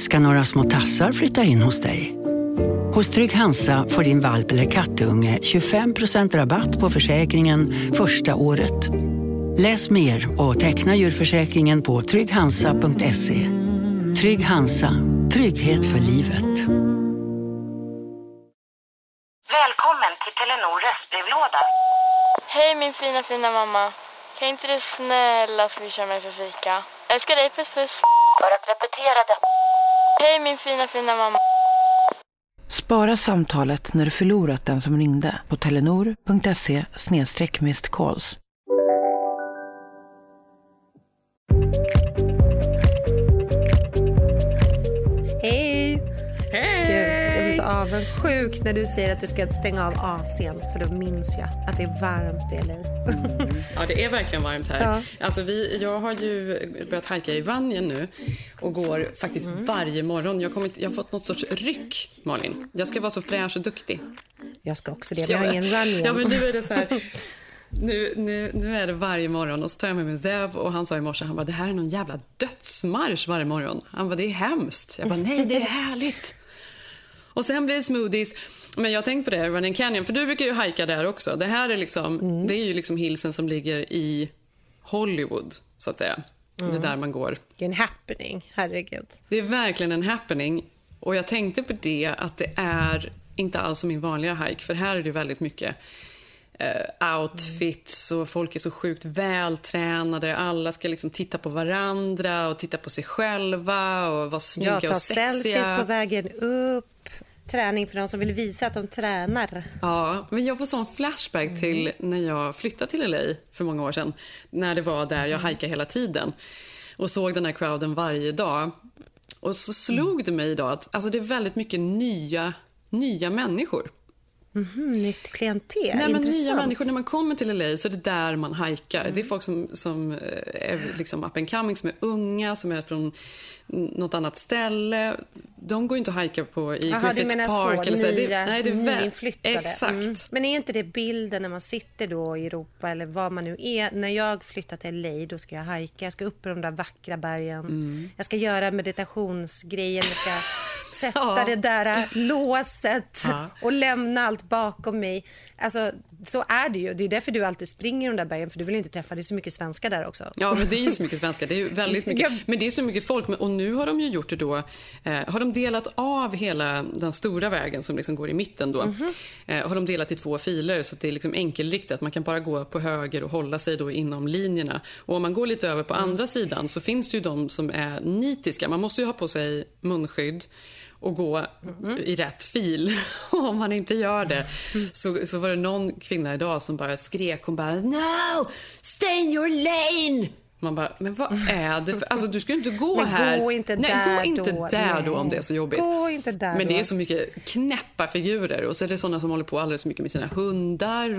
ska några små tassar flytta in hos dig. Hos Trygg Hansa får din valp eller kattunge 25% rabatt på försäkringen första året. Läs mer och teckna djurförsäkringen på trygghansa.se. Trygg Hansa, trygghet för livet. Välkommen till Telenor röstbrevlåda. Hej min fina mamma. Kan inte du snälla swisha mig för fika? Älskar dig, puss puss. För att repetera det. Hej min fina mamma. Spara samtalet när du förlorat den som ringde på telenor.se/missed-calls. Hej! Gud, jag blir så avundsjuk när du säger att du ska stänga av AC:n, för då minns jag att det är varmt i LA. Ja, det är verkligen varmt här. Ja. Alltså jag har ju börjat hajka i Vanjen nu och går faktiskt varje morgon. Jag har fått något sorts ryck, Malin. Jag ska vara så fräsch och duktig. Jag ska också det, men jag har ingen run igen. Ja, men nu är det så här. Nu är det varje morgon och så tar jag med min Zeb och han sa i morse, han bara, det här är någon jävla dödsmarsch varje morgon. Han bara, det är hemskt. Jag bara, nej, det är härligt. Och sen blir det smoothies. Men jag tänkte på det, Running Canyon, för du brukar ju hajka där också. Det här är liksom, det är ju liksom hillsen som ligger i Hollywood, så att säga. Det är där man går. Det är en happening, herregud. Det är verkligen en happening. Och jag tänkte på det, att det är inte alls som min vanliga hike. För här är det väldigt mycket outfits och folk är så sjukt vältränade. Alla ska liksom titta på varandra och titta på sig själva och vara snygga och sexiga. selfies på vägen upp. Träning för de som vill visa att de tränar. Ja, men jag får sån flashback till när jag flyttade till LA för många år sedan. När det var där jag hajkade hela tiden. Och såg den här crowden varje dag. Och så slog det mig idag att alltså, det är väldigt mycket nya människor. Nytt klientel. Nej, men intressant. nya människor, när man kommer till LA så är det där man hajkar. Det är folk som är liksom up and coming, som är unga, som är från något annat ställe. De går inte att hajka på i Griffith Park eller så. Nej, det är nyinflyttade. Exakt. Men är inte det bilden när man sitter då i Europa eller var man nu är? När jag flyttar till LA, då ska jag hajka. Jag ska upp på de där vackra bergen. Jag ska göra meditationsgrejen. Jag ska sätta det där låset och lämna allt bakom mig. Alltså, så är det ju. Det är därför du alltid springer de där bergen, för du vill inte träffa. Det är så mycket svenskar där också. Ja, men det är ju så mycket svenskar. Det är ju väldigt mycket. Men det är så mycket folk. Och nu har de ju gjort det då. Har de delat av hela den stora vägen som liksom går i mitten då. Har de delat i 2 filer så att det är liksom enkelriktat. Man kan bara gå på höger och hålla sig då inom linjerna. Och om man går lite över på andra sidan så finns det ju de som är nitiska. Man måste ju ha på sig munskydd och gå i rätt fil. Om man inte gör det så var det någon kvinna idag som bara skrek. Hon bara, no, stay in your lane. Man bara, men vad är det för... Alltså du ska ju inte gå men här. Gå inte där då om det är så jobbigt. Gå inte där. Men det är så mycket knäppa figurer. Och så är det sådana som håller på alldeles så mycket med sina hundar.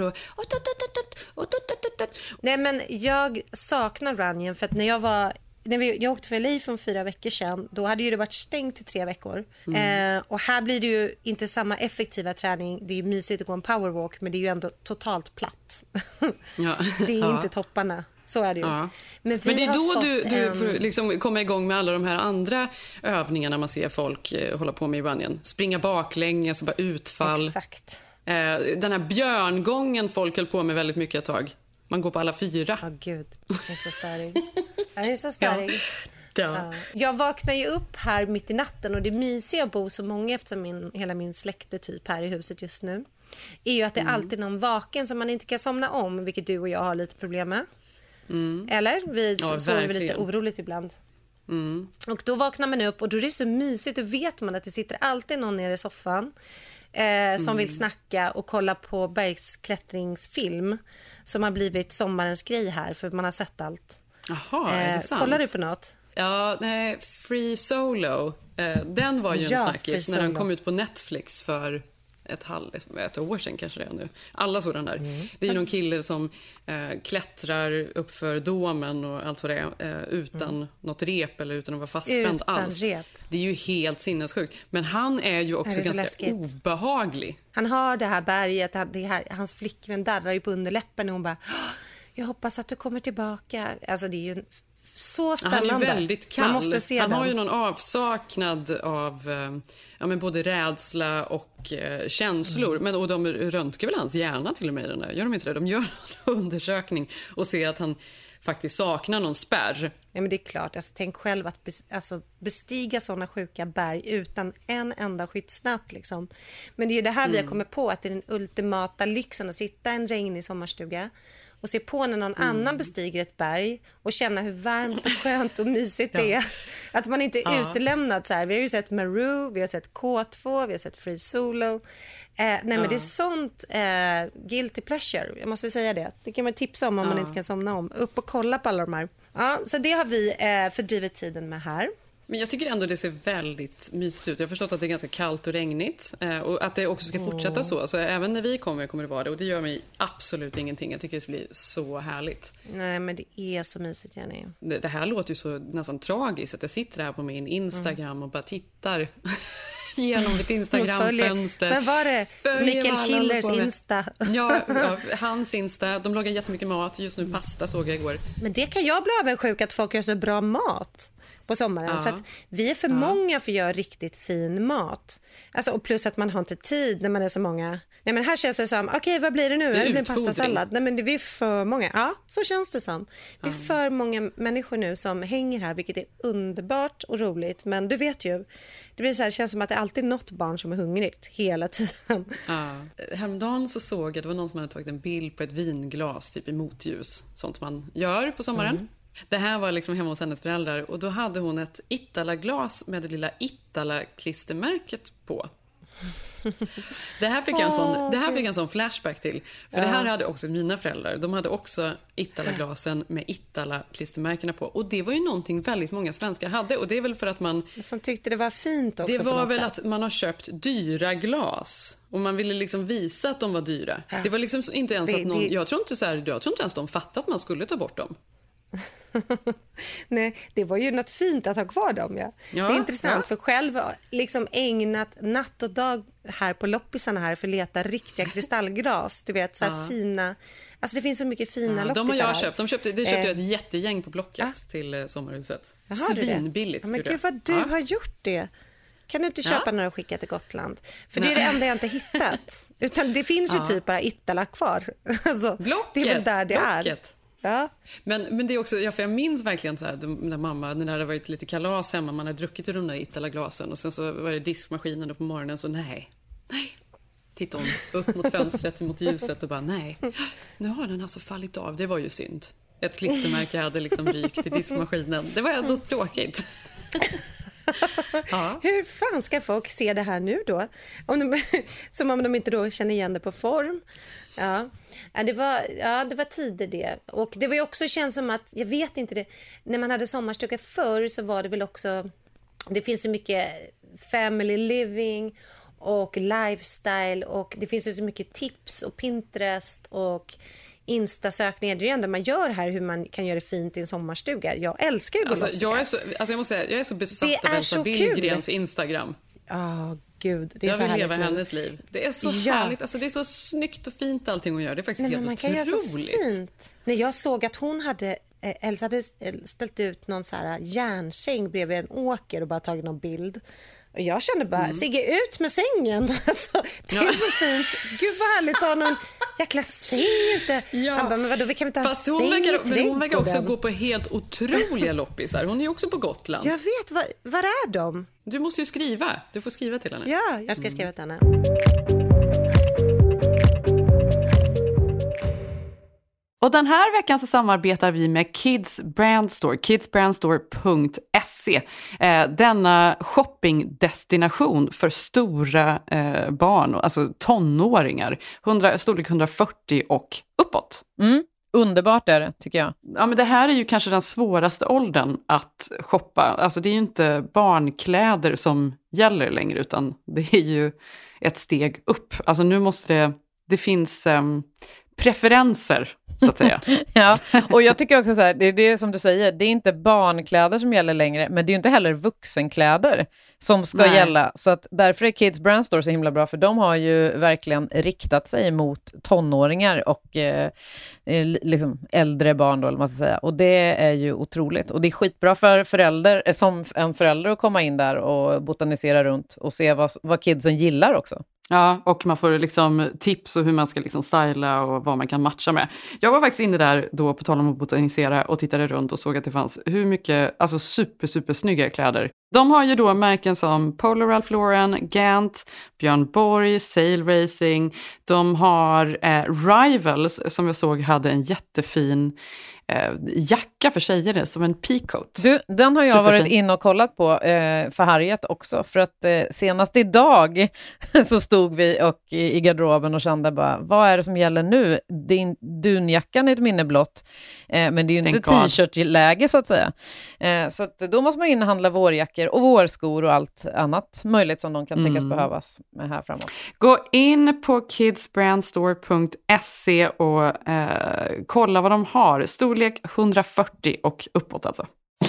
Nej, men jag saknar Runyon för att när jag åkte för LA för 4 veckor sedan, då hade ju det varit stängt i 3 veckor. Och här blir det ju inte samma effektiva träning. Det är mysigt att gå en powerwalk, men det är ju ändå totalt platt. Ja. Det är inte topparna. Så är det ju. Ja. Men det är då du får liksom komma igång med alla de här andra övningarna man ser folk hålla på med i Runyon. Springa baklänges och bara utfall. Exakt. Den här björngången folk höll på med väldigt mycket ett tag. Man går på alla 4. Åh gud, det är så störig. Det är så störig. Ja. Jag vaknar ju upp här mitt i natten och det är mysigt att bo så många eftersom hela min släkte typ här i huset just nu. Är ju att det är alltid någon vaken som man inte kan somna om, vilket du och jag har lite problem med. Eller? Vi sover lite oroligt ibland. Och då vaknar man upp och då är det så mysigt och vet man att det sitter alltid någon nere i soffan som vill snacka och kolla på bergsklättringsfilm som har blivit sommarens grej här för man har sett allt. Jaha, är det sant? Kollar du på något? Ja, nej, Free Solo. Den var ju en snackis när den kom ut på Netflix för ett år sedan kanske det är nu. Alla sådana där. Det är ju någon kille som klättrar upp för domen och allt vad det är utan något rep eller utan att vara fastspänd alls. Rep. Det är ju helt sinnessjukt. Men han är ju också ganska läskigt. Obehaglig. Han har det här berget, hans flickvän darrar ju på underläppen och hon bara, jag hoppas att du kommer tillbaka. Alltså det är ju en så spännande. Han är väldigt kall. Man måste se han den. har ju någon avsaknad av men både rädsla och känslor. Och de röntgar väl hans hjärna till och med i den där. Gör de inte det? De gör en undersökning och ser att han faktiskt saknar någon spärr. Ja, men det är klart. Alltså, tänk själv att bestiga sådana sjuka berg utan en enda skyddsnät. Liksom. Men det är ju det här vi har kommit på, att det är den ultimata lyxen att sitta i en regnig sommarstuga och se på när någon annan bestiger ett berg och känna hur varmt och skönt och mysigt det är. Att man inte är utelämnad. Så här. Vi har ju sett Maru, vi har sett K2, vi har sett Free Solo. Men det är sånt guilty pleasure. Jag måste säga det. Det kan man tipsa om man inte kan somna om. Upp och kolla på alla de här. Ja, så det har vi fördrivit tiden med här. Men jag tycker ändå det ser väldigt mysigt ut. Jag har förstått att det är ganska kallt och regnigt. Och att det också ska fortsätta så. Så även när vi kommer det vara det. Och det gör mig absolut ingenting. Jag tycker det blir så härligt. Nej, men det är så mysigt, Jenny. Det här låter ju så nästan tragiskt. Att jag sitter här på min Instagram och bara tittar genom mitt Instagram-fönster. Vad var det? Mikael Schillers Insta. Ja, hans Insta. De lagar jättemycket mat. Just nu pasta såg jag igår. Men det kan jag bli avundsjuk att folk gör så bra mat på sommaren. För att vi är för många för att göra riktigt fin mat. Alltså, och plus att man har inte tid när man är så många. Nej, men här känns det som, okej, vad blir det nu? Det blir en pastasallad. Nej, men det är för många. Ja, så känns det som. Det är för många människor nu som hänger här, vilket är underbart och roligt. Men du vet ju, det blir så här, det känns som att det är alltid något barn som är hungrigt hela tiden. Häromdagen så såg jag, det var någon som hade tagit en bild på ett vinglas typ i motljus. Sånt man gör på sommaren. Det här var liksom hemma hos hennes föräldrar och då hade hon ett Itala-glas med det lilla Itala-klistermärket på. Det här fick en sån flashback till. För det här hade också mina föräldrar. De hade också Itala-glasen med Itala-klistermärkena på. Och det var ju någonting väldigt många svenskar hade. Och det är väl för att man... Som tyckte det var fint också. Det var väl att man har köpt dyra glas. Och man ville liksom visa att de var dyra. Det var liksom inte ens att någon... Jag tror inte ens de fattade att man skulle ta bort dem. Nej, det var ju något fint att ha kvar dem. Ja. Det är intressant för själv liksom ägnat natt och dag här på loppisarna här för att leta riktiga kristallglas. Du vet, så här fina. Alltså det finns så mycket fina loppisar. De har jag köpt. Det köpte jag ett jättegäng på Blocket till sommarhuset. Svinbilligt. Men gud vad du har gjort det. Kan du inte köpa några och skicka till Gotland? För det är det enda jag inte hittat. Utan det finns ju typ bara Itala kvar. Alltså, Blocket. Det är väl där det är. Ja. Men det är också, för jag minns verkligen så här, när mamma, när det hade varit lite kalas hemma, man hade druckit ur de där Itala-glasen och sen så var det diskmaskinen och på morgonen så nej. Tittade hon upp mot fönstret, mot ljuset och bara nej, nu har den alltså fallit av, det var ju synd. Ett klistermärke hade liksom rykt i diskmaskinen, det var ändå tråkigt. Hur fan ska folk se det här nu då? Som om de inte då känner igen det på form. Det var tider det. Och det var ju också känns som att, jag vet inte det, när man hade sommarstuga förr så var det väl också, det finns så mycket family living och lifestyle och det finns ju så mycket tips och Pinterest och Insta-sökningar. Det är det enda man gör här, hur man kan göra det fint i en sommarstuga. Jag älskar ju jag måste säga, jag är så besatt av Elsa Billgrens Instagram. Gud, det är jag så vill härligt leva hennes liv. Det är så härligt. Alltså, det är så snyggt och fint allting hon gör. Det är faktiskt helt man otroligt. Kan göra så fint. När jag såg att hon hade, Elsa hade ställt ut någon så här järnsäng bredvid en åker och bara tagit någon bild. Och jag kände bara, Sigge ut med sängen. Alltså, det är så fint. Gud vad härligt att ha någon jäkla säng ute. Han bara, men vadå, vi kan inte ha en säng i trädgården. Hon verkar också gå på helt otroliga loppisar. Hon är ju också på Gotland. Jag vet, var är de? Du måste ju skriva. Du får skriva till henne. Ja, jag ska skriva till henne. Och den här veckan så samarbetar vi med Kids Brand Store, kidsbrandstore.se. Denna shoppingdestination för stora barn, alltså tonåringar, storlek 140 och uppåt. Underbart är det, tycker jag. Ja, men det här är ju kanske den svåraste åldern att shoppa. Alltså det är ju inte barnkläder som gäller längre, utan det är ju ett steg upp. Alltså nu måste det finns preferenser så att säga. Ja, och jag tycker också så här, det är det som du säger, det är inte barnkläder som gäller längre, men det är ju inte heller vuxenkläder som ska gälla. Så att därför är Kids Brand Store så himla bra, för de har ju verkligen riktat sig mot tonåringar och liksom äldre barn då, eller man ska säga. Och det är ju otroligt. Och det är skitbra för föräldrar, som en förälder, att komma in där och botanisera runt och se vad kidsen gillar också. Ja, och man får liksom tips och hur man ska liksom styla och vad man kan matcha med. Jag var faktiskt inne där då, på tal om att botanisera, och tittade runt och såg att det fanns hur mycket, alltså super snygga kläder. De har ju då märken som Polo Ralph Lauren, Gant, Björn Borg, Sail Racing. De har Rivals, som jag såg hade en jättefin jacka för tjejer, som en peacoat. Du, den har jag varit inne och kollat på för Harriet också, för att senast idag så stod vi och i garderoben och kände bara, vad är det som gäller nu? Dunjackan är ett minne blott, men det är ju inte t-shirt-läge så att säga. Så att då måste man in och handla vårjackor och vårskor och allt annat möjligt som de kan tänkas behövas med här framåt. Gå in på kidsbrandstore.se och kolla vad de har. Storlek 140 och uppåt alltså.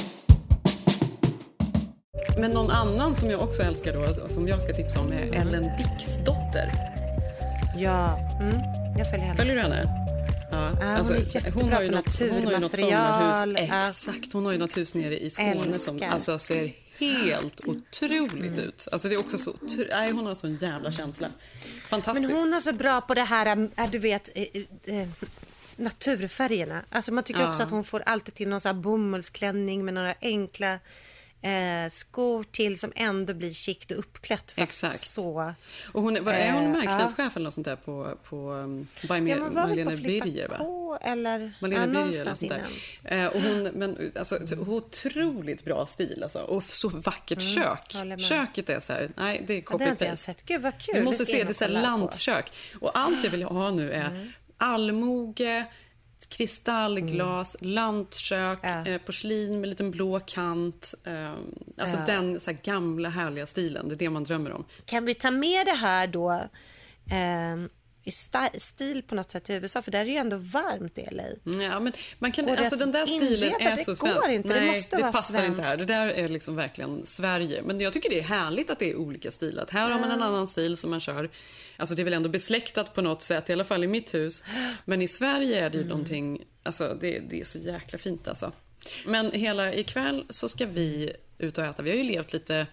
Men någon annan som jag också älskar då, som jag ska tipsa om, är Ellen Dixdotter. Ja, jag följer henne. Följer du henne? Ja, alltså, hon har ju något sommarhus. Exakt, hon har ju något hus nere i Skåne som alltså ser helt otroligt ut. Alltså det är också så, hon har sån jävla känsla. Fantastiskt. Men hon är så bra på det här, du vet, naturfärgerna. Alltså man tycker också att hon får alltid till någon sån här bomullsklänning med några enkla skor till som ändå blir chict och uppklätt. Exakt. Så, och hon är hon marknadschef eller något sånt där på Malena Birger, va? Eller Malena Birger eller sånt där. Och hon, men alltså otroligt bra stil alltså, och så vackert kök. Köket är så här, nej, det är copy-paste. Gud vad kul. Du måste se det, så här lantkök. Och allt jag vill ha nu är allmoge, kristallglas, lantkök, porslin med liten blå kant. Alltså den så här gamla härliga stilen, det är det man drömmer om. Kan vi ta med det här då i stil på något sätt i USA, för där är det ju ändå varmt i LA. Ja, men man kan, alltså den där stilen är så svensk. Nej, det passar svenskt. inte här. Det där är liksom verkligen Sverige. Men jag tycker det är härligt att det är olika stilar. Här har man en annan stil som man kör. Alltså det är väl ändå besläktat på något sätt, i alla fall i mitt hus. Men i Sverige är det ju någonting, alltså det är så jäkla fint alltså. Men hela ikväll så ska vi ut och äta. Vi har ju levt lite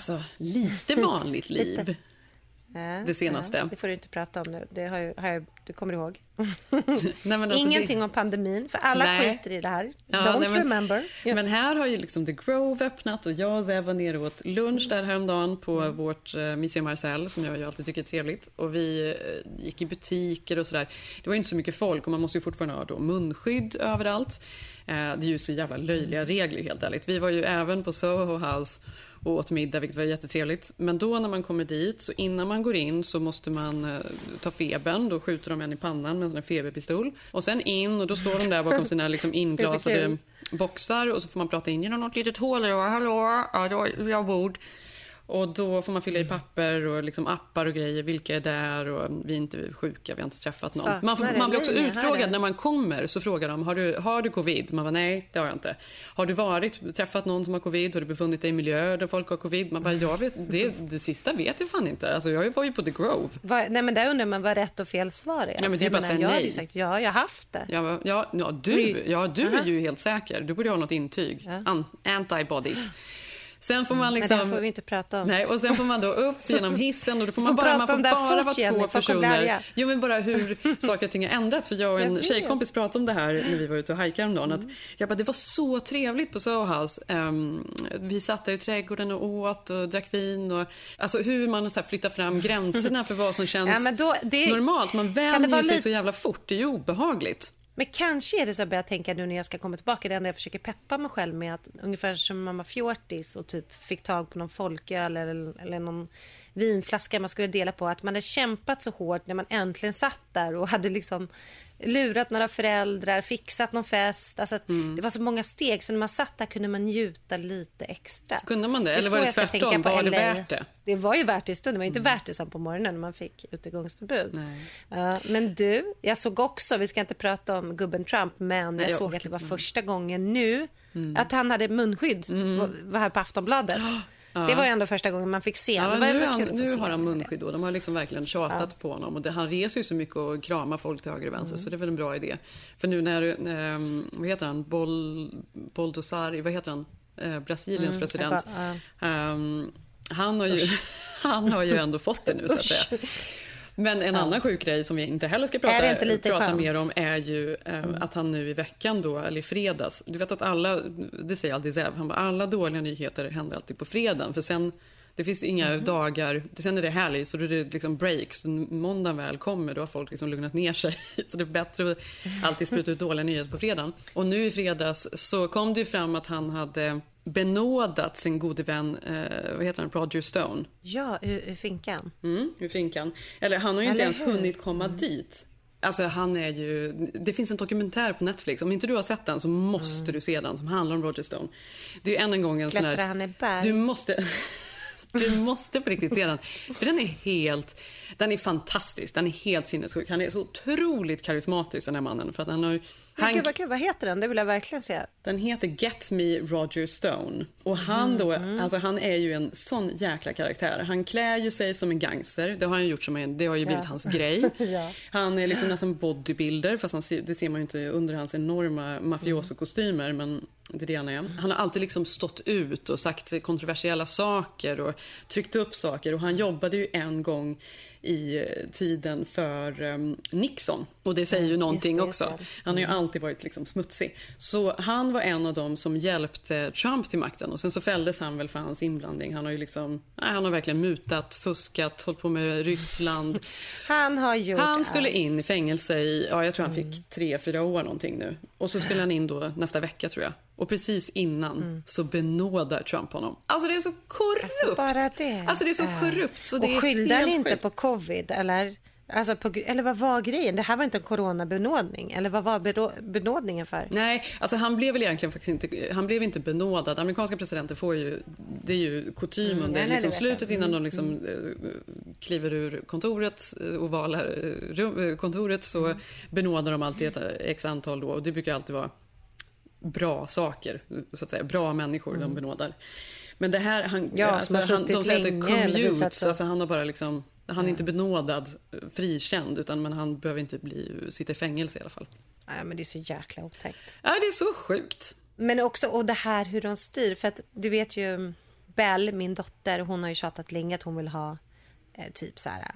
vanligt liv. Det senaste. Det får du inte prata om nu. Det har jag, du kommer ihåg. Nej, men alltså ingenting om pandemin, för alla skiter i det här. Remember. Yeah. Men här har ju liksom The Grove öppnat, och jag och Zev var nere åt lunch där häromdagen på vårt Museum Marcel, som jag ju alltid tycker är trevligt. Och vi gick i butiker och sådär. Det var ju inte så mycket folk, och man måste ju fortfarande ha då munskydd överallt. Det är ju så jävla löjliga regler, helt ärligt. Vi var ju även på Soho House och åt middag, vilket var jättetrevligt. Men då när man kommer dit, så innan man går in så måste man ta febern. Då skjuter de en i pannan med en sån här feberpistol. Och sen in, och då står de där bakom sina liksom inglasade boxar. Och så får man prata in genom något litet hål. Hallå, jag bor. Och då får man fylla i papper och liksom appar och grejer. Vilka är där, och vi är inte sjuka, vi har inte träffat någon. Man blir också utfrågad när man kommer. Så frågar de, har du covid? Man bara, nej, det har jag inte. Har du träffat någon som har covid? Har du befunnit dig i miljö där folk har covid? Man bara, jag vet, det sista vet jag fan inte. Alltså jag var ju på The Grove. Nej, men där undrar man vad rätt och fel svar är. Ja, men det är bara säga nej. Jag hade ju sagt, jag har haft det. Du är ju helt säker. Du borde ha något intyg. Antibodies. Sen får man liksom, men det får vi inte prata om. Nej, och sen får man då upp genom hissen, och då får man bara vara två personer. Jo, men bara hur saker och ting har ändrat. För jag och en tjejkompis pratade om det här när vi var ute och hajkade om dagen. Att jag bara, det var så trevligt på Soho House. Vi satt där i trädgården och åt och drack vin. Och, alltså hur man så här flyttar fram gränserna för vad som känns normalt. Man vänjer sig så jävla fort. Det är ju obehagligt. Men kanske är det så att jag börjar tänka nu när jag ska komma tillbaka, det enda jag försöker peppa mig själv med, att ungefär som mamma fjortis och typ fick tag på någon folköl eller någon vinflaska man skulle dela på, att man hade kämpat så hårt när man äntligen satt där och hade liksom lurat några föräldrar, fixat någon fest. Alltså det var så många steg, så när man satt där kunde man njuta lite extra. Kunde man det? Eller var det tvärtom? Var det värt det? Det var ju värt det i stunden. Det var inte värt det sen på morgonen när man fick utegångsförbud. Men du, jag såg också, vi ska inte prata om gubben Trump, men jag såg att det var första gången nu att han hade munskydd, var här på Aftonbladet. Det var ju ändå första gången man fick se. Ja, nu har han munskydd och de har liksom verkligen tjatat på honom. Och han reser ju så mycket och kramar folk till höger och vänster, så det är väl en bra idé. För nu när, vad heter han? Bolsonaro, vad heter han? Brasiliens president. Han har ju ändå fått det nu, så att säga. Men en annan sjuk grej som vi inte heller ska prata mer om är ju att han nu i veckan då, eller i fredags, du vet att det säger alltid Zev, han bara, alla dåliga nyheter händer alltid på fredagen, för sen det finns inga dagar, sen är det helg, så då är det liksom break, så måndagen väl kommer, då har folk liksom lugnat ner sig, så det är bättre att alltid spruta ut dåliga nyheter på fredagen. Och nu i fredags så kom det ju fram att han hade benådat sin gode vän, vad heter han, Roger Stone. Ja, ur finkan. Ur finkan. Eller han har ju inte ens hunnit komma dit. Alltså han är ju, det finns en dokumentär på Netflix, om inte du har sett den så måste du se den, som handlar om Roger Stone. Det är ju än en gång en sån här, klättrar han i berg? Du måste på riktigt se den. För den är fantastisk. Den är helt sinnessjuk. Han är så otroligt karismatisk, den här mannen. För att han har, vad heter den? Det vill jag verkligen se. Den heter Get Me Roger Stone. Och han då, alltså han är ju en sån jäkla karaktär. Han klär ju sig som en gangster. Det har han gjort det har ju blivit hans grej. Han är liksom nästan bodybuilder, fast det ser man ju inte under hans enorma mafioso-kostymer, men det är det han är. Han har alltid liksom stått ut och sagt kontroversiella saker och tryckt upp saker. Och han jobbade ju en gång i tiden för Nixon. Och det säger ju någonting också. Han har ju alltid varit liksom smutsig. Så han var en av dem som hjälpte Trump till makten. Och sen så fälldes han väl för hans inblandning. Han har ju liksom, han har verkligen mutat, fuskat, hållit på med Ryssland. Han skulle in i fängelse i, jag tror han fick 3-4 år någonting nu. Och så skulle han in då nästa vecka, tror jag. Och precis innan så benådar Trump honom. Alltså det är så korrupt. Alltså bara det. Alltså det är så korrupt. Så det och skyllde han inte på covid eller? Alltså eller vad var grejen? Det här var inte en coronabenådning. Eller vad var benådningen för? Nej, alltså han blev väl egentligen faktiskt inte, han blev inte benådad. Amerikanska presidenter får ju, det är ju kutym under liksom slutet innan de liksom kliver ur kontoret, ovala kontoret, så benådar de alltid ett x antal då. Och det brukar alltid vara bra saker, så att säga, bra människor de benådar. Men det här, de säger att det commutes, alltså han har bara liksom, han är inte benådad, frikänd, men han behöver inte sitta i fängelse i alla fall. Nej, men det är så jäkla otäckt. Ja, det är så sjukt. Men också, och det här hur de styr, för att du vet ju Belle, min dotter, hon har ju tjatat länge att hon vill ha typ så här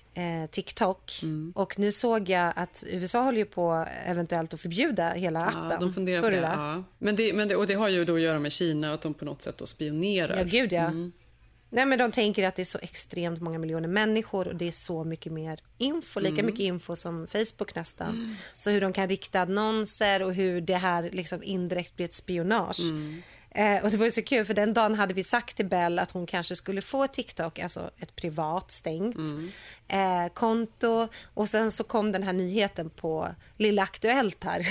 TikTok. Och nu såg jag att USA håller ju på eventuellt att förbjuda hela appen. Ja, de funderar på det. Ja. Men det har ju då att göra med Kina, att de på något sätt då spionerar. Ja, gud ja. Nej, men de tänker att det är så extremt många miljoner människor och det är så mycket mer info, lika mycket info som Facebook nästan. Så hur de kan rikta annonser och hur det här liksom indirekt blir ett spionage. Och det var ju så kul, för den dagen hade vi sagt till Belle att hon kanske skulle få TikTok, alltså ett privat stängt konto, och sen så kom den här nyheten på Lilla Aktuellt här.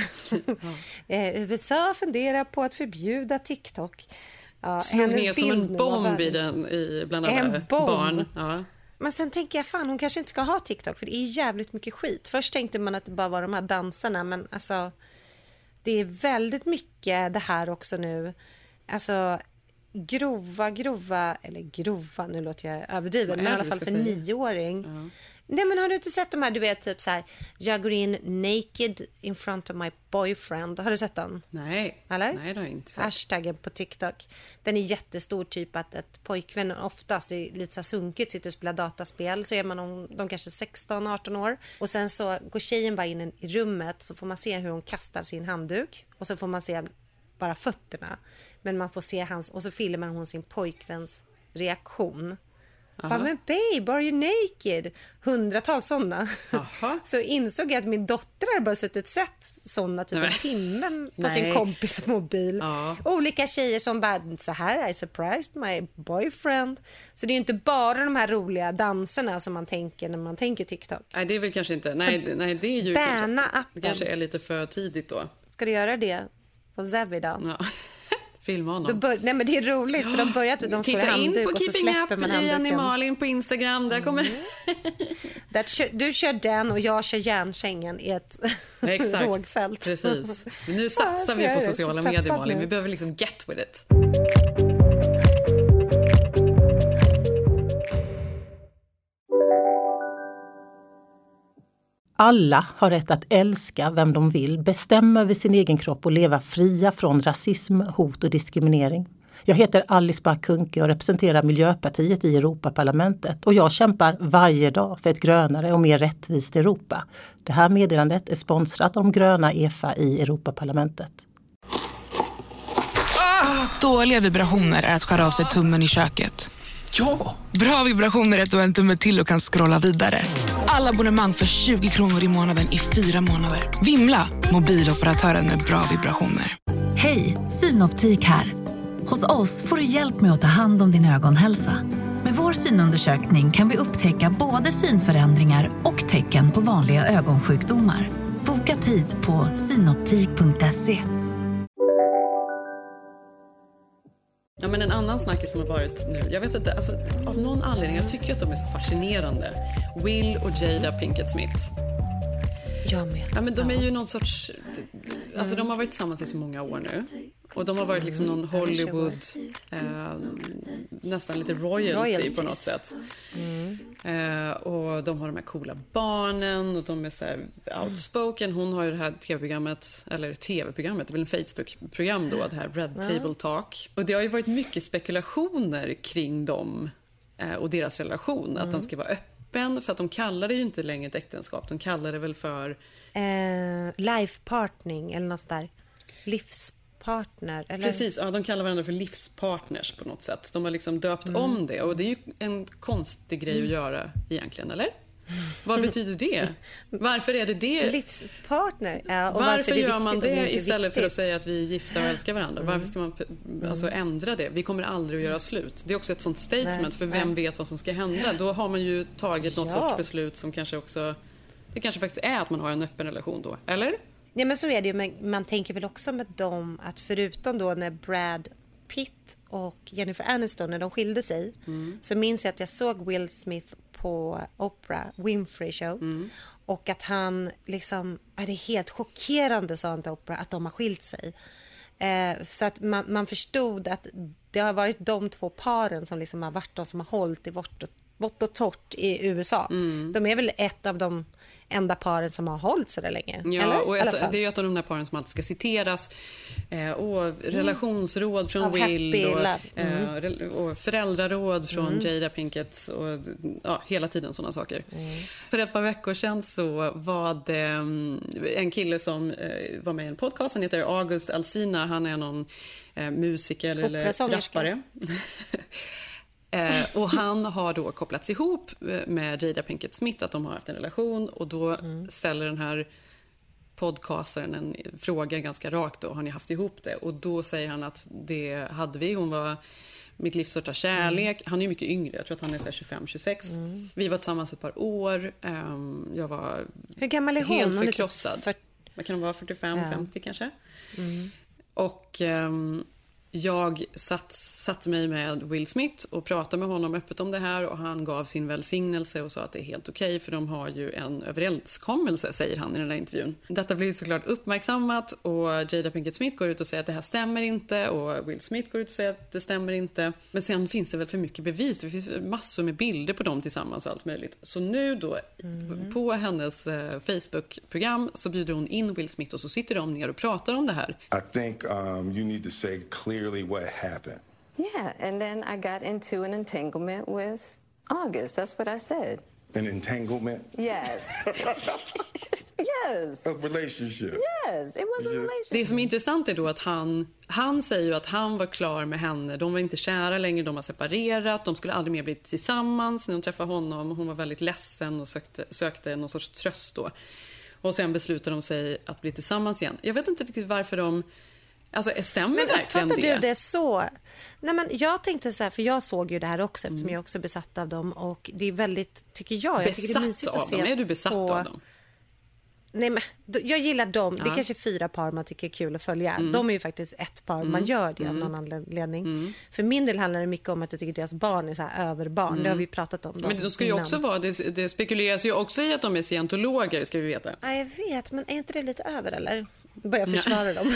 USA funderar på att förbjuda TikTok. Ja, slog ner som en bomb bland alla barn. Ja. Men sen tänker jag, fan, hon kanske inte ska ha TikTok, för det är jävligt mycket skit. Först tänkte man att det bara var de här dansarna, men alltså det är väldigt mycket det här också nu. Alltså grova, eller grova, nu låter jag överdriven, men i alla fall för 9-åring. Nej, men har du inte sett de här, du vet, typ så här, jag går in naked in front of my boyfriend. Har du sett den? Nej. Eller? Nej, det har jag inte sett. Hashtaggen på TikTok. Den är jättestor, typ att ett pojkvän oftast, det är lite så sunkigt, sitter och spelar dataspel. Så är man de kanske 16-18 år. Och sen så går tjejen bara in i rummet, så får man se hur hon kastar sin handduk. Och så får man se bara fötterna. Men man får se och så filmar hon sin pojkväns reaktion. Men babe, are you naked? Hundratals sådana. Så insåg jag att min dotter hade bara suttit och sett sådana typ en timme på sin kompis mobil. Olika tjejer som bara, så här, I surprised my boyfriend. Så det är ju inte bara de här roliga danserna som man tänker när man tänker TikTok. Nej, det är väl kanske inte. Nej, det är ju kanske är lite för tidigt då. Ska du göra det på Zevi då? Ja. Filma honom. Nej, men det är roligt för de börjar att de titta in på Keeping Up i Jenny Malin på Instagram. Där kommer du kör den och jag kör järnsängen i ett rågfält. Precis. Nu satsar vi på sociala medier, Malin. Vi behöver liksom get with it. Alla har rätt att älska vem de vill, bestämma över sin egen kropp och leva fria från rasism, hot och diskriminering. Jag heter Alice Bah Kuhnke och representerar Miljöpartiet i Europaparlamentet och jag kämpar varje dag för ett grönare och mer rättvist Europa. Det här meddelandet är sponsrat av de gröna EFA i Europaparlamentet. Dåliga vibrationer är att skära av sig tummen i köket. Ja! Bra vibrationer är att du har en tumme till och kan scrolla vidare. Alla abonnemang för 20 kronor i månaden i 4 månader. Vimla, mobiloperatören med bra vibrationer. Hej, Synoptik här. Hos oss får du hjälp med att ta hand om din ögonhälsa. Med vår synundersökning kan vi upptäcka både synförändringar och tecken på vanliga ögonsjukdomar. Boka tid på synoptik.se. Ja, men en annan snackis som har varit nu, jag vet inte, alltså, av någon anledning, jag tycker att de är så fascinerande. Will och Jada Pinkett Smith. Jag med. Ja, men de är ju någon sorts, alltså de har varit tillsammans i så många år nu. Och de har varit liksom någon Hollywood, nästan lite royalty på något sätt. Och de har de här coola barnen och de är så här outspoken. Hon har ju det här tv-programmet, det är väl en Facebook-program då, det här Red Table Talk. Och det har ju varit mycket spekulationer kring dem och deras relation, att den ska vara öppen, för att de kallar det ju inte längre ett äktenskap, de kallar det väl för life partnering eller något där. Livspartner eller? Precis, ja, de kallar varandra för livspartners på något sätt. De har liksom döpt om det, och det är ju en konstig grej att göra egentligen, eller? Vad betyder det? Varför är det? Livspartner. Ja, och varför gör man det istället för att säga att vi är gifta och älskar varandra? Varför ska man alltså ändra det? Vi kommer aldrig att göra slut. Det är också ett sånt statement, för vem vet vad som ska hända? Då har man ju tagit något sorts beslut som kanske också, det kanske faktiskt är att man har en öppen relation då, eller? Ja, men så är det ju, men man tänker väl också med dem att förutom då när Brad Pitt och Jennifer Aniston, när de skilde sig, så minns jag att jag såg Will Smith på Oprah Winfrey Show och att han liksom, det är helt chockerande, sa han till Oprah, att de har skilt sig. Så att man förstod att det har varit de två paren som liksom har varit de som har hållit i vått och torrt i USA. De är väl ett av de enda paren som har hållit så där länge. Ja, eller? Och det är ju ett av de där paren som alltid ska citeras. Och relationsråd från av Will och föräldraråd från Jada Pinkett och hela tiden sådana saker. För ett par veckor sedan så var det en kille som var med i en podcast. Han heter August Alsina. Han är någon musiker eller rappare. Och han har då kopplats ihop med Jada Pinkett Smith, att de har haft en relation, och då ställer den här podcastaren en fråga ganska rakt då, har ni haft ihop det? Och då säger han att det hade vi, hon var mitt livs största kärlek. Han är ju mycket yngre, jag tror att han är 25-26. Vi var tillsammans ett par år. Jag var Hur gammal är helt hon? förkrossad. Vad kan hon vara, 45-50 kanske? Och jag satte mig med Will Smith och pratade med honom öppet om det här, och han gav sin välsignelse och sa att det är helt okej, för de har ju en överenskommelse, säger han i den här intervjun. Detta blir såklart uppmärksammat, och Jada Pinkett Smith går ut och säger att det här stämmer inte, och Will Smith går ut och säger att det stämmer inte. Men sen finns det väl för mycket bevis, det finns massor med bilder på dem tillsammans och allt möjligt. Så nu då på hennes Facebook-program så bjuder hon in Will Smith, och så sitter de ner och pratar om det här. I think you need to say clearly what happened. Yeah, and then I got into an entanglement with August. That's what I said. An entanglement? Yes. Yes. A relationship. Yes, it was a relationship. Det som är intressant är då att han säger ju att han var klar med henne. De var inte kära längre, de har separerat. De skulle aldrig mer bli tillsammans. När hon träffade honom, hon var väldigt ledsen och sökte någon sorts tröst då. Och sen beslutade de sig att bli tillsammans igen. Jag vet inte riktigt varför de... Alltså, stämmer men verkligen det? Men du det så? Nej, men jag tänkte så här, för jag såg ju det här också eftersom jag också är besatt av dem. Och det är väldigt, tycker jag tycker det är mysigt att se dem? Är du besatt av dem? Nej, men jag gillar dem. Det är kanske 4 par man tycker är kul att följa. De är ju faktiskt ett par. Man gör det av någon anledning. För min del handlar det mycket om att jag tycker deras barn är så här överbarn. Det har vi pratat om. Men de ska ju också vara, det spekuleras ju också i att de är scientologer, ska vi veta. Ja, jag vet, men är inte det lite över eller? Börjar försvara dem.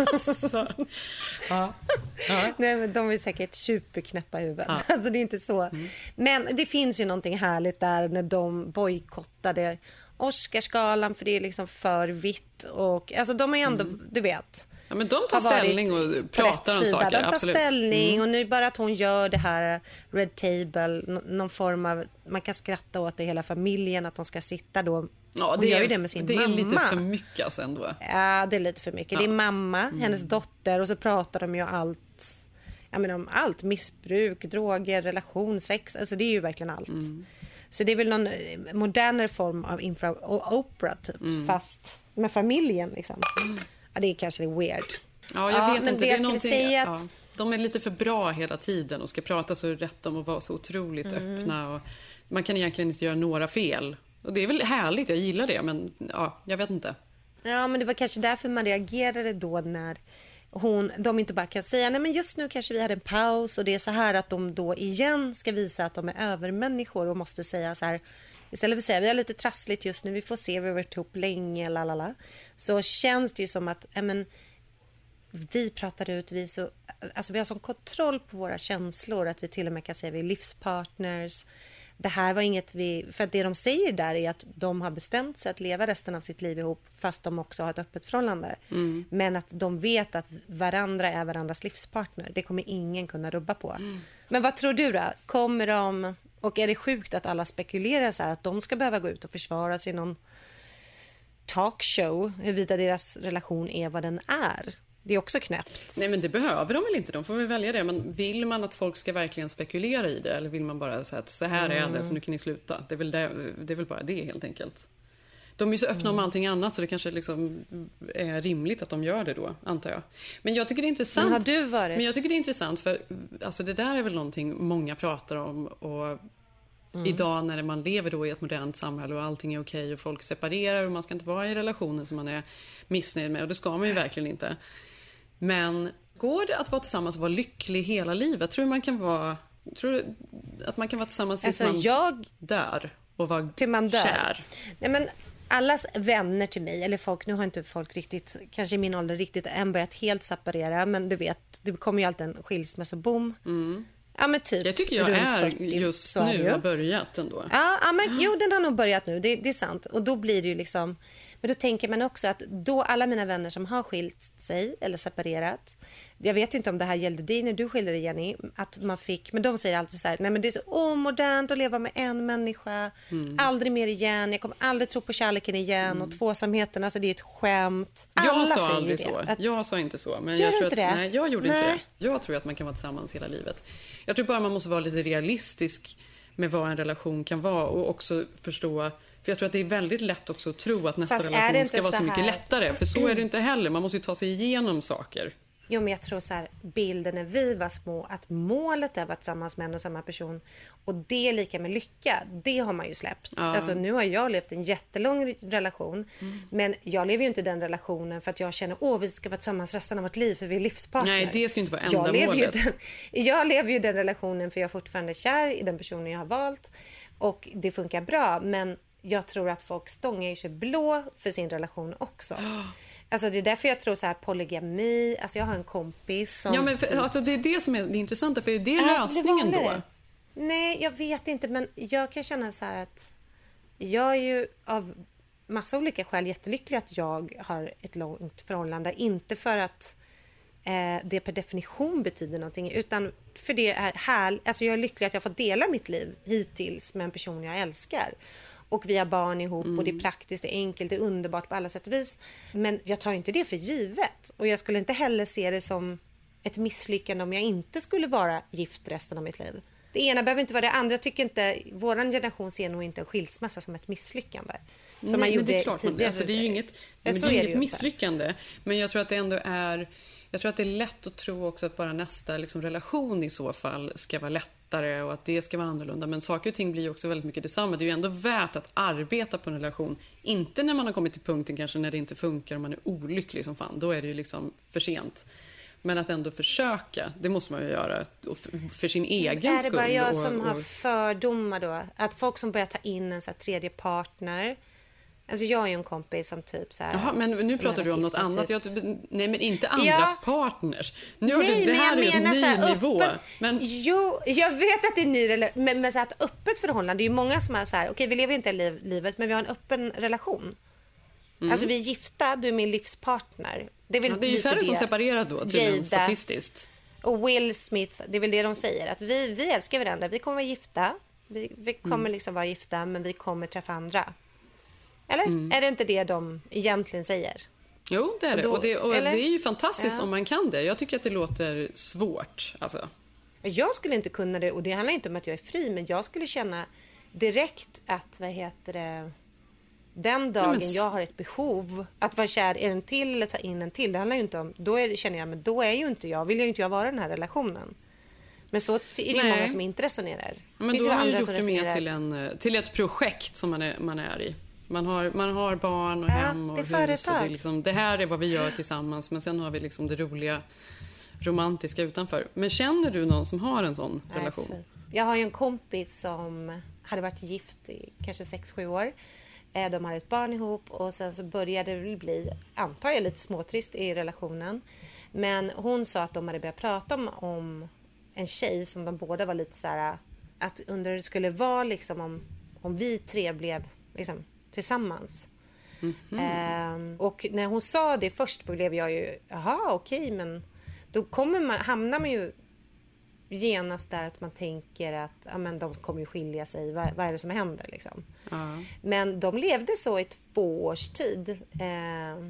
Nej, men de är säkert superknäppa i huvudet. Alltså det är inte så. Men det finns ju någonting härligt där när de bojkottade Oscarsgalan för det är liksom för vitt och alltså de är ju ändå, du vet. Ja, men de tar ställning och pratar om saker, de tar absolut. ställning och nu bara att hon gör det här Red Table, någon form av, man kan skratta åt det hela familjen att de ska sitta då. Ja, hon gör ju det med sin mamma. Det är lite för mycket alltså ändå. Ja, det är lite för mycket. Det är mamma, hennes dotter och så pratar de ju om allt, missbruk, droger, relation, sex, alltså det är ju verkligen allt. Så det är väl någon modernare form av Oprah typ, fast med familjen liksom. Ja, det är kanske weird. Ja, jag vet men inte. Det jag skulle säga att... de är lite för bra hela tiden och ska prata så rätt om och vara så otroligt öppna. Och man kan egentligen inte göra några fel. Och det är väl härligt, jag gillar det, men ja, jag vet inte. Ja, men det var kanske därför man reagerade då när de inte bara kan säga nej men just nu kanske vi hade en paus och det är så här att de då igen ska visa att de är övermänniskor och måste säga så här istället för att säga vi har lite trassligt just nu, vi får se, vi har varit ihop länge, lalala. Så känns det ju som att vi pratar ut, vi har sån kontroll på våra känslor att vi till och med kan säga vi är livspartners. Det här var inget för att det de säger där är att de har bestämt sig att leva resten av sitt liv ihop fast de också har ett öppet förhållande. Men att de vet att varandra är varandras livspartner. Det kommer ingen kunna rubba på. Men vad tror du då? Kommer de, och är det sjukt att alla spekulerar så här att de ska behöva gå ut och försvara sig i någon talkshow huruvida deras relation är vad den är? Det är också knäppt. Nej, men det behöver de väl inte. De får väl välja det. Men vill man att folk ska verkligen spekulera i det? Eller vill man bara säga att så här är det, så nu kan ni sluta? Det är väl bara det helt enkelt. De är ju så öppna om allting annat så det kanske liksom är rimligt att de gör det då, antar jag. Men jag tycker det är intressant. Men har du varit? Men jag tycker det är intressant för alltså, det där är väl någonting många pratar om och idag när man lever då i ett modernt samhälle och allting är okej och folk separerar och man ska inte vara i relationer som man är missnöjd med och det ska man ju verkligen inte. Men går det att vara tillsammans och vara lycklig hela livet? Tror du att man kan vara tillsammans tills man dör och vara kär? Nej, men allas vänner till mig, eller folk, nu har inte folk riktigt, kanske i min ålder riktigt än börjat helt separera, men du vet, det kommer ju alltid en skilsmässoboom. Ja, men typ. Jag tycker jag är just nu har börjat ändå. Ja, men jo, den har nog börjat nu, det är sant. Och då blir det ju liksom, men då tänker man också att då alla mina vänner som har skilt sig eller separerat, jag vet inte om det här gällde dig när du skilde dig, Jenny, att man fick, men de säger alltid så här, nej men det är så omodernt att leva med en människa, aldrig mer igen, jag kommer aldrig tro på kärleken igen och tvåsamheten, alltså det är ett skämt. Jag sa aldrig så, jag sa inte så, men jag tror att, nej, jag gjorde inte det. Jag tror att man kan vara tillsammans hela livet. Jag tror bara man måste vara lite realistisk med vad en relation kan vara och också förstå. För jag tror att det är väldigt lätt också att tro att nästa relation ska vara så mycket lättare. För så är det inte heller. Man måste ju ta sig igenom saker. Jo, men jag tror så här, bilden när vi var små, att målet är att vara tillsammans med en och samma person. Och det är lika med lycka. Det har man ju släppt. Ja. Alltså, nu har jag levt en jättelång relation. Men jag lever ju inte den relationen för att jag känner, vi ska vara tillsammans resten av vårt liv för vi är livspartner. Nej, det ska inte vara ändamålet. Jag lever ju den relationen för jag är fortfarande kär i den personen jag har valt. Och det funkar bra, men jag tror att folk stångar sig blå för sin relation också. Alltså det är därför jag tror så här polygami. Alltså jag har en kompis som... Ja, men alltså det är det som är det intressanta. För är det lösningen då? Nej, jag vet inte. Men jag kan känna så här att jag är ju av massa olika skäl jättelycklig att jag har ett långt förhållande. Inte för att det per definition betyder någonting. Utan för det är alltså jag är lycklig att jag får dela mitt liv hittills med en person jag älskar. och vi har barn ihop och det är praktiskt, det är enkelt, det är underbart på alla sätt och vis. Men jag tar inte det för givet. Och jag skulle inte heller se det som ett misslyckande om jag inte skulle vara gift resten av mitt liv. Det ena behöver inte vara det andra. Jag tycker inte, våran generation ser nog inte en skilsmässa som ett misslyckande. Som man gjorde det är klart, tidigare. alltså, det är ju inget, det är inget misslyckande. Men jag tror att det ändå är, jag tror att det är lätt att tro också att bara nästa liksom, relation i så fall ska vara lättare och att det ska vara annorlunda. Men saker och ting blir ju också väldigt mycket detsamma. Det är ju ändå värt att arbeta på en relation. Inte när man har kommit till punkten kanske när det inte funkar och man är olycklig som fan. Då är det ju liksom för sent. Men att ändå försöka, det måste man ju göra för sin egen skull. Är det bara jag som har fördomar då? Att folk som börjar ta in en så här tredje partner. Alltså jag är ju en kompis som typ så här. Jaha, men nu pratar du om något annat. Typ. Nej, men inte andra partners. Nu det här är ju en ny nivå. Men... Jo, jag vet att det är ny men så här, ett öppet förhållande. Det är ju många som är så här, okej, vi lever inte livet, men vi har en öppen relation. Alltså vi är gifta, du är min livspartner. Det är väl det är ju färre som separerar då, tydligen statistiskt. Och Will Smith, det är väl det de säger, att vi älskar varandra, vi kommer vara gifta, vi kommer liksom vara gifta, men vi kommer träffa andra. Eller? Är det inte det de egentligen säger? Jo, det är det. Och det är ju fantastiskt om man kan det. Jag tycker att det låter svårt. Alltså. Jag skulle inte kunna det, och det handlar inte om att jag är fri, men jag skulle känna direkt att, den dagen jag har ett behov att vara kär i en till eller ta in en till, det handlar ju inte om, känner jag, men då är ju inte jag, vill jag ju inte jag vara i den här relationen. Men så är det många som inte resonerar. Men då har man ju gjort det mer till ett projekt som man är i. Man har barn och hem och hus och det, liksom, det här är vad vi gör tillsammans, men sen har vi liksom det roliga romantiska utanför. Men känner du någon som har en sån relation? Jag har ju en kompis som hade varit gift i kanske 6-7 år. De hade ett barn ihop och sen så började det bli, antar jag, lite småtrist i relationen. Men hon sa att de hade börjat prata om en tjej som de båda var lite så här, att undra hur det skulle vara liksom om vi tre blev liksom tillsammans. Och när hon sa det först blev jag ju, okej, men då hamnar man ju genast där att man tänker att men de kommer ju skilja sig, vad är det som händer liksom. Men de levde så i 2 års tid. Men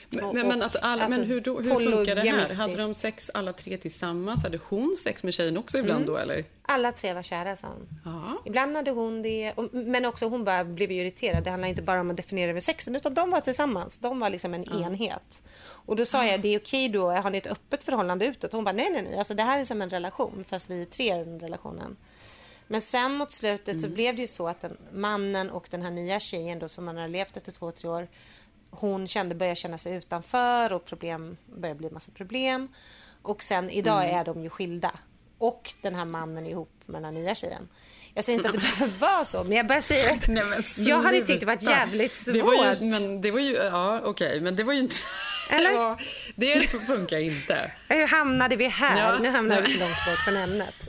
hur funkar det här? Hade de sex alla 3 tillsammans? Hade hon sex med tjejen också ibland då, eller? Alla 3 var kära, sa hon. Ibland hade hon det, men också hon blev ju irriterad. Det handlar inte bara om att definiera över sexen, utan de var tillsammans. De var liksom en enhet. Och då sa jag, det är okej då, har ni ett öppet förhållande utåt? Hon bara, nej. Alltså det här är som en relation, fast vi är 3 i den relationen. Men sen mot slutet så blev det ju så att mannen och den här nya tjejen då, som man har levt efter 2-3 år, hon började känna sig utanför och började bli massa problem. Och sen idag är de ju skilda. Och den här mannen ihop med den här nya tjejen. Jag säger inte att det behöver vara så, men jag bara säger att jag hade tyckt det var jävligt svårt. Det var ju, men det var ju inte... Eller? Det funkar inte. Hur hamnade vi här? Nu hamnar vi så långt bort från ämnet.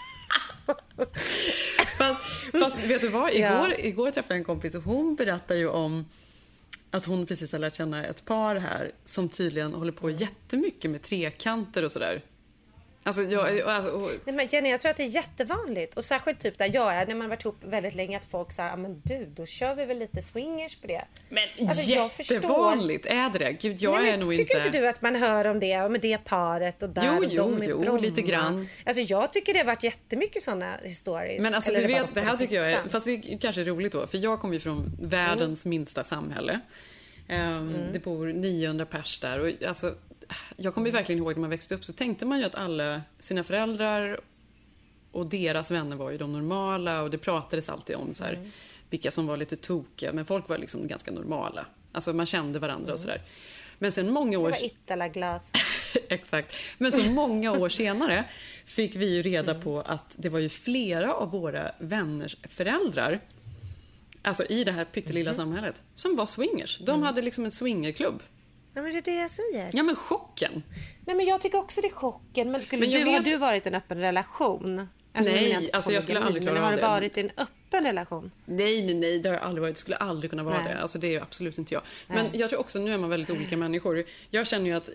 Fast vet du vad? Igår träffade jag en kompis och hon berättade ju om att hon precis har lärt känna ett par här som tydligen håller på jättemycket med trekanter och sådär. Alltså, Nej, men Jenny, jag tror att det är jättevanligt. Och särskilt typ där jag är, när man har varit ihop väldigt länge, att folk säger, men du, då kör vi väl lite swingers på det. Men alltså, jättevanligt, är det? Gud, tycker inte du att man hör om det, med det paret och där Jo, lite grann. Alltså jag tycker det har varit jättemycket sådana historier. Men alltså du vet, det här tycker jag är, fast det är kanske roligt då, för jag kommer ju från världens minsta samhälle. Det bor 900 pers där och alltså jag kommer verkligen ihåg när man växte upp, så tänkte man ju att alla sina föräldrar och deras vänner var ju de normala, och det pratades alltid om så här, vilka som var lite tokiga, men folk var liksom ganska normala. Alltså man kände varandra och sådär. Men sen många år... Det var Italaglas. Exakt. Men så många år senare fick vi ju reda på att det var ju flera av våra vänners föräldrar, alltså i det här pyttelilla samhället, som var swingers. De hade liksom en swingerklubb. Ja, men det är det jag säger. Ja, men chocken. Nej, men jag tycker också det är chocken. Men har du varit i en öppen relation? Alltså, nej, alltså jag skulle aldrig klara av det. Men har du varit i en öppen relation? Nej, det har jag aldrig varit. Det skulle aldrig kunna vara det. Alltså det är absolut inte jag. Men jag tror också, nu är man väldigt olika människor. Jag känner ju att...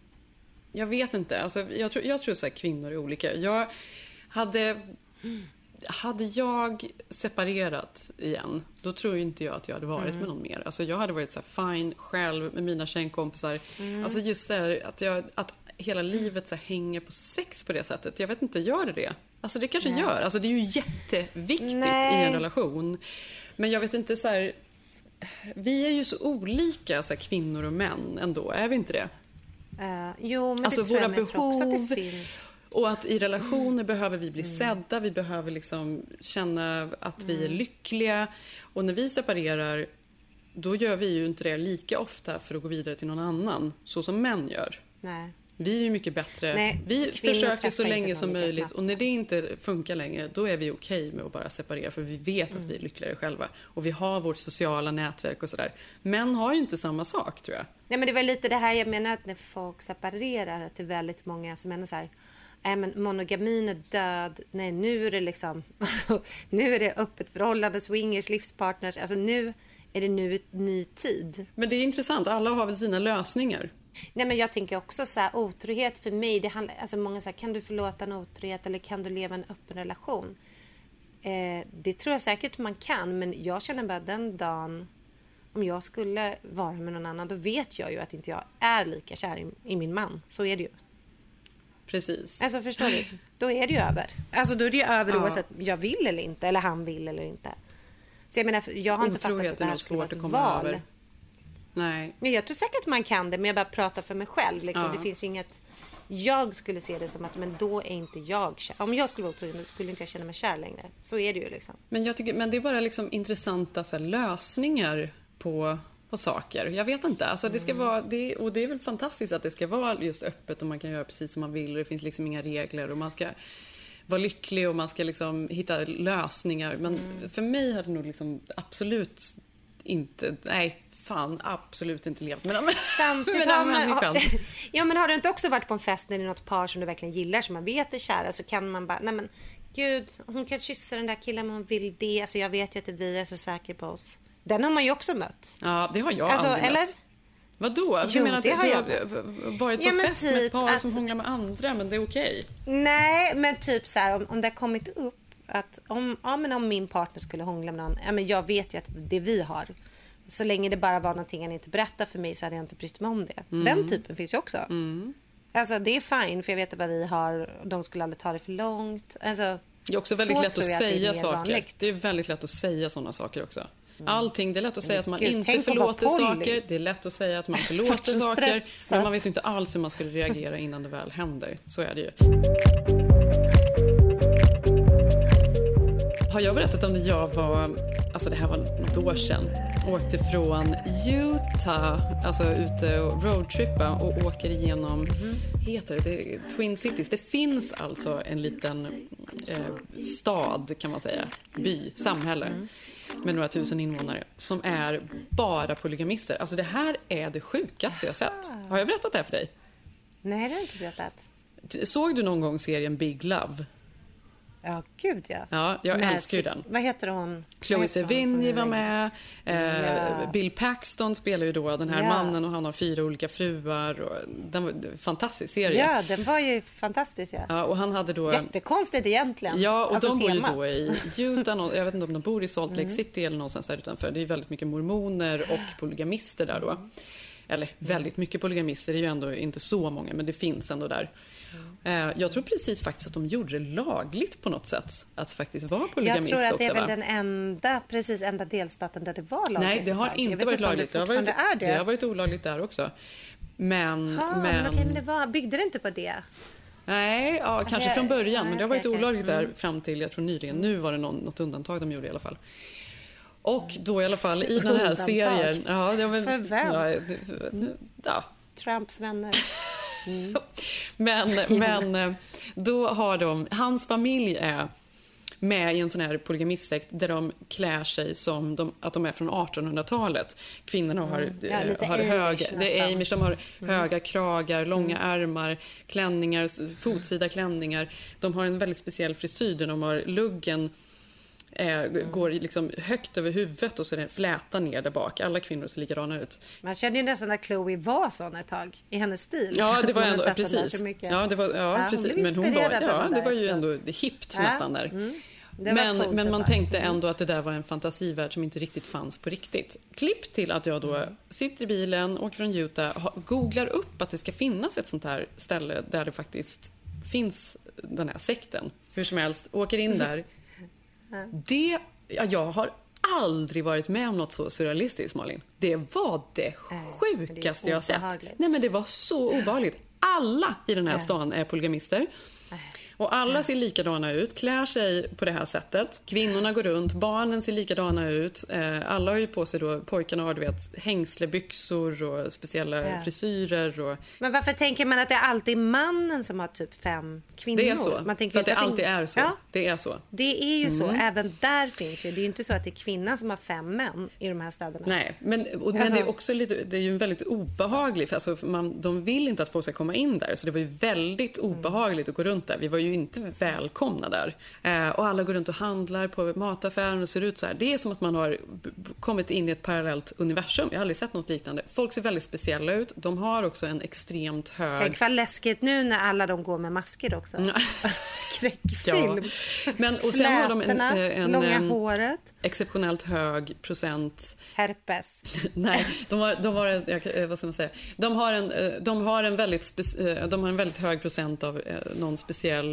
Jag vet inte. Alltså, jag tror så här, kvinnor är olika. Jag hade... hade jag separerat igen, då tror inte jag att jag hade varit med någon mer. Alltså jag hade varit så här fine själv med mina tjejkompisar. Alltså just det här, att hela livet så här hänger på sex på det sättet. Jag vet inte, gör det? Alltså det kanske gör. Alltså det är ju jätteviktigt i en relation. Men jag vet inte så här, vi är ju så olika så här, kvinnor och män ändå, är vi inte det? Jo, men alltså det tror våra jag behov också att det finns. Och att i relationer behöver vi bli sedda, vi behöver liksom känna att vi är lyckliga. Och när vi separerar, då gör vi ju inte det lika ofta för att gå vidare till någon annan, så som män gör. Nej. Vi är ju mycket bättre. Nej, vi försöker så länge som möjligt. snabbt. Och när det inte funkar längre, då är vi okej med att bara separera. För vi vet att vi är lyckligare själva. Och vi har vårt sociala nätverk och sådär. Män har ju inte samma sak, tror jag. Nej, men det var lite det här jag menar, att när folk separerar, att det är väldigt många som menar så här, men monogamin är död. Nej, nu är det liksom, alltså, nu är det öppet förhållande, swingers, livspartners. Alltså nu är det ny tid. Men det är intressant, alla har väl sina lösningar. Nej, men jag tänker också så här, otrohet för mig, det handlar, alltså många säger, kan du förlåta en otrohet eller kan du leva en öppen relation? Det tror jag säkert man kan, men jag känner bara den dagen, om jag skulle vara med någon annan, då vet jag ju att inte jag är lika kär i min man. Så är det ju. Precis. Alltså förstår du? Då är det ju över. Alltså då är det ju över oavsett jag vill eller inte, eller han vill eller inte. Så jag menar, jag har inte fattat att det här skulle vara ett val. Över. Nej. Men jag tror säkert man kan det, men jag bara pratar för mig själv. Liksom. Det finns ju inget... Jag skulle se det som att, men då är inte jag kär. Om jag skulle vara otrogen, då skulle inte jag känna mig kär längre. Så är det ju liksom. Men jag tycker, men det är bara liksom intressanta så här, lösningar på saker. Jag vet inte. Alltså, det ska vara, och det är väl fantastiskt att det ska vara just öppet och man kan göra precis som man vill. Och det finns liksom inga regler och man ska vara lycklig och man ska liksom hitta lösningar. Men för mig har det nog liksom absolut inte... Nej, fan, absolut inte levt med dem. Samtidigt ja, men har du inte också varit på en fest när det är något par som du verkligen gillar, som man vet är kära, så kan man bara, nej men gud, hon kan kyssa den där killen men hon vill det, alltså jag vet ju att vi är så säkra på oss. Den har man ju också mött. Ja, det har jag alltså, aldrig eller? mött. Vadå? Du menar att du har varit på fest med ett par som hånglar med andra, men det är okej? Nej, men typ så här, om det har kommit upp att om min partner skulle hångla med någon, ja, men jag vet ju att det vi har, så länge det bara var någonting han inte berättar för mig, så hade jag inte brytt mig om det. Den typen finns ju också. Alltså det är fine, för jag vet vad vi har. De skulle aldrig ta det för långt. Alltså, det är också väldigt lätt att säga saker. Vanligt. Det är väldigt lätt att säga sådana saker också. Allting, det är lätt att säga att man inte förlåter saker. Det är lätt att säga att man förlåter saker. Men man vet inte alls hur man skulle reagera innan det väl händer. Så är det ju. Har jag berättat om när jag var, alltså det här var något år sedan, åkte från Utah, alltså ute och roadtrippa och åker igenom, heter det Twin Cities. Det finns alltså en liten stad, kan man säga, by, samhälle med några tusen invånare som är bara polygamister. Alltså det här är det sjukaste jag sett. Har jag berättat det här för dig? Nej, det har jag inte berättat. Såg du någon gång serien Big Love? Ja, gud ja. Ja, jag älskar ju den. Vad heter hon? Chloe Sevigny var med. Bill Paxton spelar ju då den här mannen och han har 4 olika fruar. Och den var en fantastisk serie. Ja, den var ju fantastisk. Ja, och han hade då... Jättekonstigt egentligen. Ja, och alltså, de bor ju då i Utah. Jag vet inte om de bor i Salt Lake City eller någonstans där utanför. Det är väldigt mycket mormoner och polygamister där då. Eller väldigt mycket polygamister, det är ju ändå inte så många, men det finns ändå där. Jag tror precis faktiskt att de gjorde det lagligt på något sätt att faktiskt vara polygamist också. Jag tror att det är väl den enda delstaten där det var lagligt. Nej, det har inte varit lagligt. Det har varit olagligt där också. Men byggde det inte på det? Nej, kanske från början, men det har varit olagligt där fram till, jag tror nyligen. Nu var det något undantag de gjorde i alla fall. Och då i alla fall i den här serien... För vem? Trumps vänner. Men då har hans familj är med i en sån här polygamistsekt där de klär sig som att de är från 1800-talet. Kvinnorna har höga, det är Amish, de har höga kragar, långa ärmar, klänningar, fotsida klänningar. De har en väldigt speciell frisyr där de har luggen går liksom högt över huvudet och så är det fläta ner där bak. Alla kvinnor ser likadana ut. Man kände ju nästan att Chloe var sån ett tag i hennes stil. Ja, det var ändå precis. Ja, det var precis, men hon var det var ju ändå hippt nästan där. Men man tänkte ändå att det där var en fantasivärld som inte riktigt fanns på riktigt. Klipp till att jag då sitter i bilen, åker från Utah, googlar upp att det ska finnas ett sånt här ställe där det faktiskt finns den här sekten. Hur som helst, åker in där. Jag har aldrig varit med om något så surrealistiskt, Malin. Det var det sjukaste jag har sett. Nej, men det var så obehagligt. Alla i den här stan är polygamister. Och alla ser likadana ut, klär sig på det här sättet. Kvinnorna går runt, barnen ser likadana ut. Alla har ju på sig då, pojkarna har, du vet, hängslebyxor och speciella frisyrer. Och... Men varför tänker man att det är alltid mannen som har typ 5 kvinnor? Det är så, man tänker för att det alltid är så. Ja. Det är så. Det är ju så, även där finns ju. Det är ju inte så att det är kvinnan som har 5 män i de här städerna. Nej, men det är också lite, det är ju väldigt obehagligt. Alltså de vill inte att folk ska komma in där. Så det var ju väldigt obehagligt att gå runt där. Vi var ju inte välkomna där. Och alla går runt och handlar på mataffären och ser ut så här. Det är som att man har kommit in i ett parallellt universum. Jag har aldrig sett något liknande. Folk ser väldigt speciella ut. De har också en extremt hög... Tänk vad läskigt nu när alla de går med masker också. Alltså, skräckfilm. Ja. Men, och sen har de en långa håret. Exceptionellt hög procent... Herpes. Nej, de har vad ska man säga? De har en väldigt hög procent av någon speciell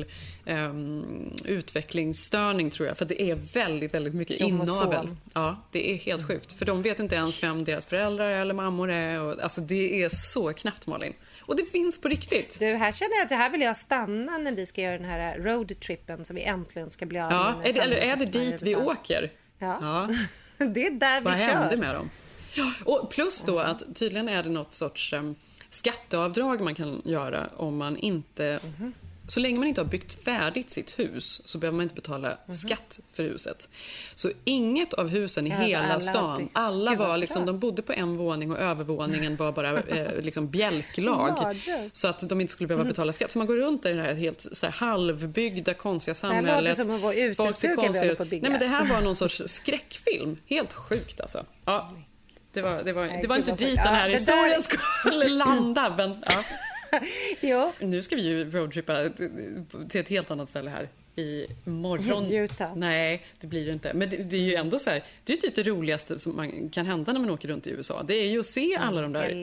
utvecklingsstörning, tror jag, för det är väldigt, väldigt mycket inavel. Ja, det är helt sjukt, för de vet inte ens vem deras föräldrar eller mammor är, och alltså det är så knappt, Malin. Och det finns på riktigt. Du, här känner jag att det här vill jag stanna när vi ska göra den här roadtrippen som vi äntligen ska bli av med. Ja, eller är det dit vi åker? Ja. Det är där vi Vad kör. Vad händer med dem? Ja, och plus då att tydligen är det något sorts skatteavdrag man kan göra om man inte... Så länge man inte har byggt färdigt sitt hus så behöver man inte betala skatt för huset. Så inget av husen i hela stan, alla var liksom, de bodde på en våning och övervåningen var bara liksom bjälklag. Så att de inte skulle behöva betala skatt. Så man går runt i det här helt så här halvbyggda, konstiga samhället. Det låter som att vara utestugan vi håller på att bygga. Nej, men det här var någon sorts skräckfilm. Helt sjukt alltså. Ja, det var inte dit den här historien skulle landa, men ja. Jo. Nu ska vi ju roadtrippa till ett helt annat ställe här i morgon. Utah. Nej, det blir det inte. Men det är ju ändå så här, det är typ det roligaste som man kan hända när man åker runt i USA. Det är ju att se alla de där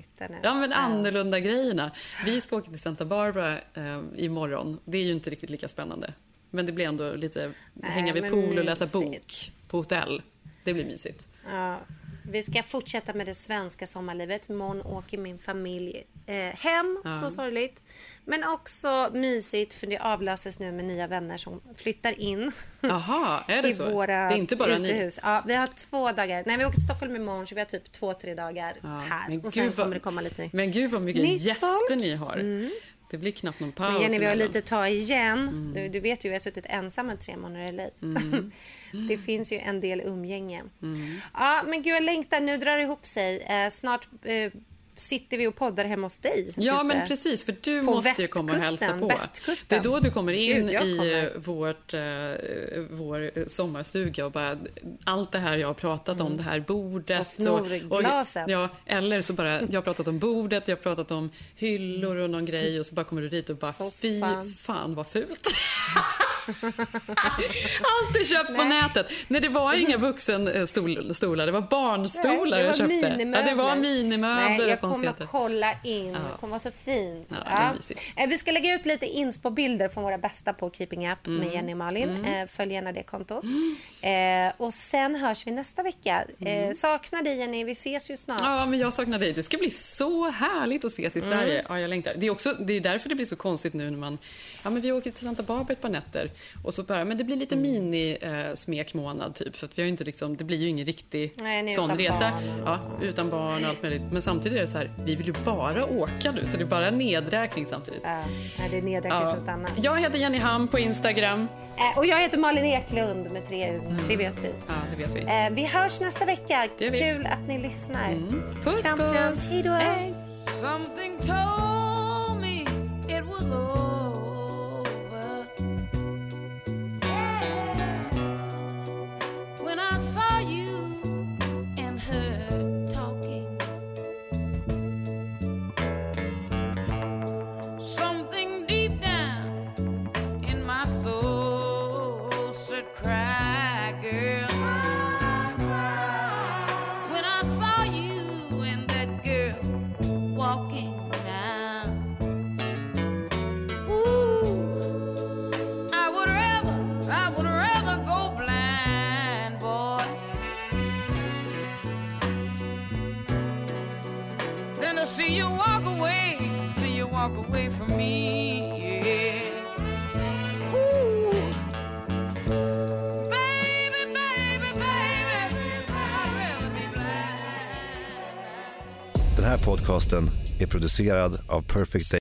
annorlunda grejerna. Vi ska åka till Santa Barbara imorgon. Det är ju inte riktigt lika spännande. Men det blir ändå lite hänga vid pool och läsa bok på hotell. Det blir mysigt. Ja. Vi ska fortsätta med det svenska sommarlivet. Imorgon åker min familj hem, så sorgligt. Men också mysigt, för det avlöses nu med nya vänner som flyttar in. Jaha, är det i så? våra det är inte bara utehus. Ja, vi har 2 dagar. Nej, vi åker till Stockholm imorgon, så vi har typ 2-3 dagar här. Och sen kommer det komma lite. Men gud vad mycket gäster ni har. Det blir knappt någon paus. Men Jenny, vi har lite att ta igen. Du vet ju, jag har suttit ensam med 3 månader i LA. Det finns ju en del umgänge. Ja, men gud, jag längtar. Nu drar det ihop sig. Snart sitter vi och poddar hemma hos dig. Ja, men precis, för du måste ju komma och hälsa på. Det är då du kommer in i vår sommarstuga och bara allt det här jag har pratat om, det här bordet. Och snorglaset. Ja, eller så bara, jag har pratat om bordet, jag har pratat om hyllor och någon grej, och så bara kommer du dit och bara, fy fan vad fult. Allt är köpt på nätet. Nej, det var inga vuxenstolar, det var barnstolar. Nej, det var jag köpte. minimöbler. Det var minimöbler. Nej, jag kommer att kolla in. Det kommer vara så fint. Vi ska lägga ut lite inspo-bilder från våra bästa på Keeping Up med Jenny och Malin. Följ gärna det kontot. Och sen hörs vi nästa vecka. Saknar dig, Jenny, vi ses ju snart. Ja, men jag saknar dig. Det ska bli så härligt att ses i Sverige. Ja, jag längtar. Det är därför det blir så konstigt nu när man... Ja, men vi åker till Santa Barbara ett par nätter. Och så bara, men det blir lite mini-smekmånad typ. För att vi har ju inte liksom, det blir ju ingen riktig sån resa. Ja, utan barn och allt möjligt. Men samtidigt är det så här, vi vill ju bara åka nu. Så det är bara nedräkning samtidigt. Ja, det är nedräkning åt annat. Jag heter Jenny Ham på Instagram. Och jag heter Malin Eklund med 3 U. Det vet vi. Ja, det vet vi. Vi hörs nästa vecka. Kul att ni lyssnar. Puss, puss. Hej då. Hey. Something told me it was over. When I saw you and her talking, something deep down in my soul said than to see you walk away from me, yeah. Ooh. Baby, baby, baby, I'd rather be blind. Den här podcasten är producerad av Perfect Day.